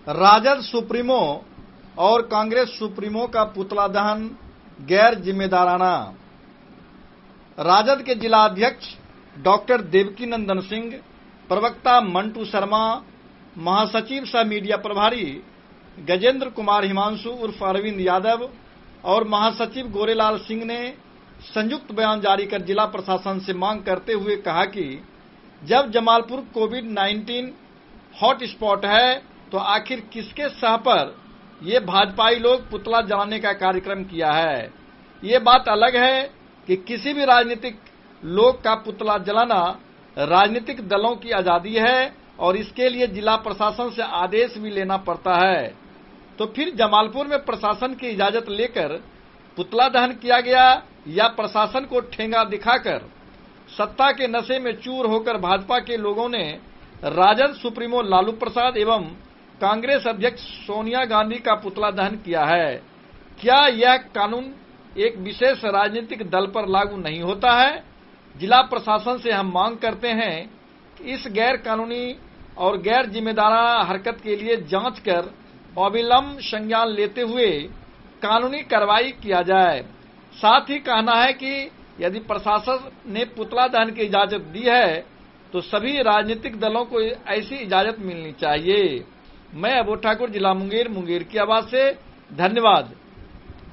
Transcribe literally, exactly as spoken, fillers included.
Rajad supremo और Congress supremo का पुतला दहन गैर जिम्मेदाराना। राजद के जिला अध्यक्ष डॉक्टर देवकी नंदन सिंह, प्रवक्ता मंटू शर्मा, महासचिव सह मीडिया प्रभारी गजेंद्र कुमार हिमांशु उर्फ अरविंद यादव और महासचिव गोरेलाल सिंह ने संयुक्त बयान जारी कर जिला प्रशासन से मांग करते हुए कहा कि जब Jamalpur COVID nineteen hot spot है तो आखिर किसके सह पर ये भाजपाई लोग पुतला जलाने का कार्यक्रम किया है। ये बात अलग है कि किसी भी राजनीतिक लोग का पुतला जलाना राजनीतिक दलों की आजादी है और इसके लिए जिला प्रशासन से आदेश भी लेना पड़ता है। तो फिर जमालपुर में प्रशासन की इजाजत लेकर पुतला दहन किया गया या प्रशासन को ठेंगा दिखाकर सत्ता के नशे में चूर होकर भाजपा के लोगों ने राजद सुप्रीमो लालू प्रसाद एवं कांग्रेस अध्यक्ष सोनिया गांधी का पुतला दहन किया है। क्या यह कानून एक विशेष राजनीतिक दल पर लागू नहीं होता है? जिला प्रशासन से हम मांग करते हैं कि इस गैर कानूनी और गैर जिम्मेदाराना हरकत के लिए जांच कर अविलंब संज्ञान लेते हुए कानूनी कार्रवाई किया जाए। साथ ही कहना है कि यदि प्रशासन ने पुतला दहन की इजाजत दी है तो सभी राजनीतिक दलों को ऐसी इजाजत मिलनी चाहिए। मैं अबोध ठाकुर, जिला मुंगेर, मुंगेर की आवाज से, धन्यवाद।